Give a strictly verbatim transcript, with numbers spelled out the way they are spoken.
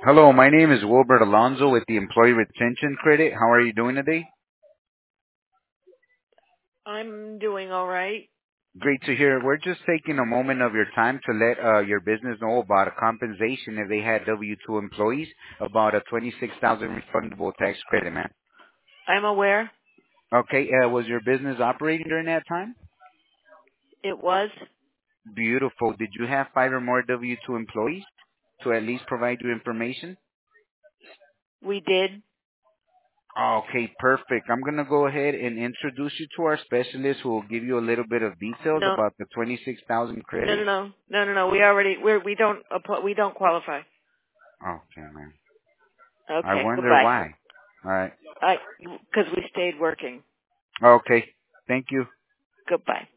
Hello, my name is Wilbert Alonzo with the Employee Retention Credit. How are you doing today? I'm doing all right. Great to hear. We're just taking a moment of your time to let uh, your business know about a compensation if they had W two employees, about a twenty-six thousand refundable tax credit, man. I'm aware. Okay, uh, was your business operating during that time? It was. Beautiful. Did you have five or more W two employees to at least provide you information? We did. Okay, perfect. I'm going to go ahead and introduce you to our specialist who will give you a little bit of details No, about the twenty-six thousand no, no, credit. no, no, no, no. We already. We're. We don't. apply- We don't qualify. Okay, man. I Okay. wonder Goodbye. why. All right. I. Because we stayed working. Okay. Thank you. Goodbye.